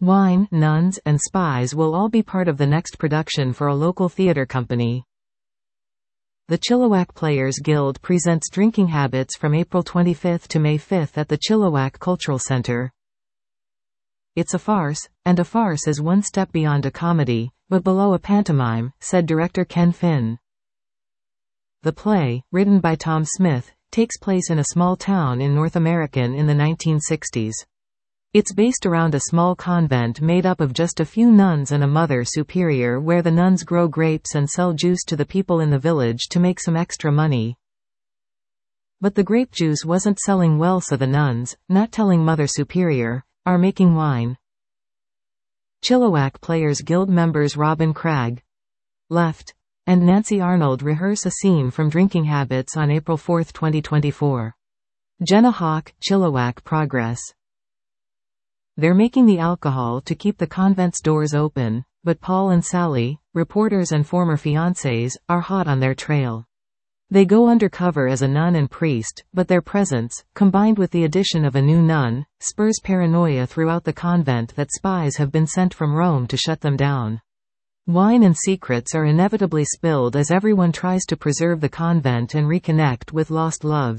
Wine, nuns, and spies will all be part of the next production for a local theater company. The Chilliwack Players Guild presents Drinking Habits from April 25 to May 5 at the Chilliwack Cultural Center. It's a farce, and a farce is one step beyond a comedy, but below a pantomime, said director Ken Finn. The play, written by Tom Smith, takes place in a small town in North America in the 1960s. It's based around a small convent made up of just a few nuns and a mother superior, where the nuns grow grapes and sell juice to the people in the village to make some extra money. But the grape juice wasn't selling well, so the nuns, not telling Mother Superior, are making wine. Chilliwack Players Guild members Robin Cragg, left, and Nancy Arnold rehearse a scene from Drinking Habits on April 4, 2024. Jenna Hawk, Chilliwack Progress. They're making the alcohol to keep the convent's doors open, but Paul and Sally, reporters and former fiancés, are hot on their trail. They go undercover as a nun and priest, but their presence, combined with the addition of a new nun, spurs paranoia throughout the convent that spies have been sent from Rome to shut them down. Wine and secrets are inevitably spilled as everyone tries to preserve the convent and reconnect with lost loves.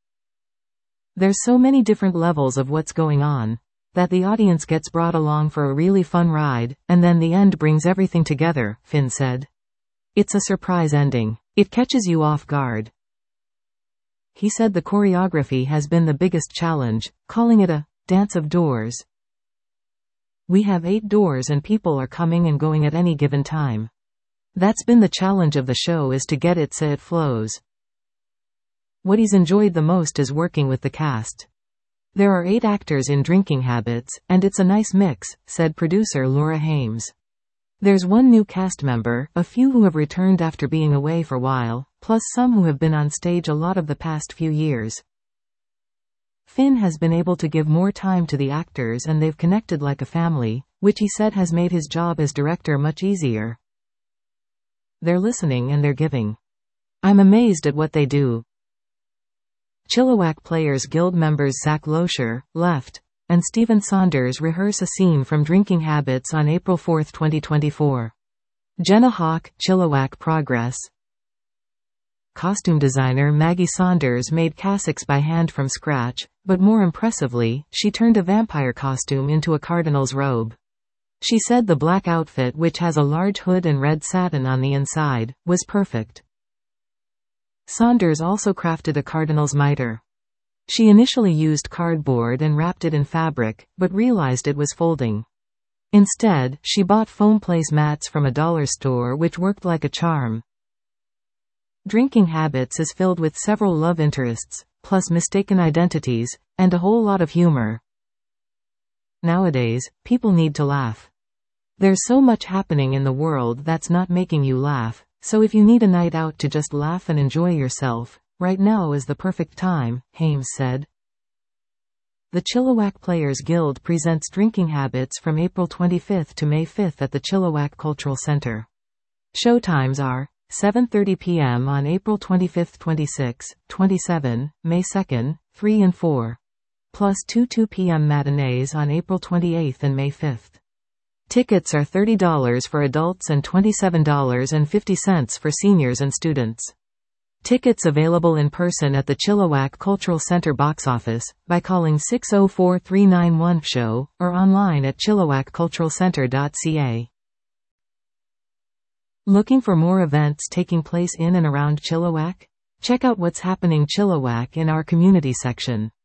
There's so many different levels of what's going on that the audience gets brought along for a really fun ride, and then the end brings everything together, Finn said. It's a surprise ending. It catches you off guard. He said the choreography has been the biggest challenge, calling it a dance of doors. We have 8 doors and people are coming and going at any given time. That's been the challenge of the show, is to get it so it flows. What he's enjoyed the most is working with the cast. There are 8 actors in Drinking Habits, and it's a nice mix, said producer Laura Hames. There's one new cast member, a few who have returned after being away for a while, plus some who have been on stage a lot of the past few years. Finn has been able to give more time to the actors and they've connected like a family, which he said has made his job as director much easier. They're listening and they're giving. I'm amazed at what they do. Chilliwack Players Guild members Zach Loescher, left, and Stephen Saunders rehearse a scene from Drinking Habits on April 4, 2024. Jenna Hawk, Chilliwack Progress. Costume designer Maggie Saunders made cassocks by hand from scratch, but more impressively, she turned a vampire costume into a cardinal's robe. She said the black outfit, which has a large hood and red satin on the inside, was perfect. Saunders also crafted a cardinal's mitre. She initially used cardboard and wrapped it in fabric, but realized it was folding. Instead, she bought foam placemats from a dollar store, which worked like a charm. Drinking Habits is filled with several love interests, plus mistaken identities, and a whole lot of humor. Nowadays, people need to laugh. There's so much happening in the world that's not making you laugh, so if you need a night out to just laugh and enjoy yourself, right now is the perfect time, Hames said. The Chilliwack Players Guild presents Drinking Habits from April 25 to May 5 at the Chilliwack Cultural Center. Showtimes are 7:30 p.m. on April 25, 26, 27, May 2, 3 and 4, plus 2 p.m. matinees on April 28 and May 5. Tickets are $30 for adults and $27.50 for seniors and students. Tickets available in person at the Chilliwack Cultural Center box office, by calling 604-391-SHOW, or online at chilliwackculturalcenter.ca. Looking for more events taking place in and around Chilliwack? Check out what's happening Chilliwack in our community section.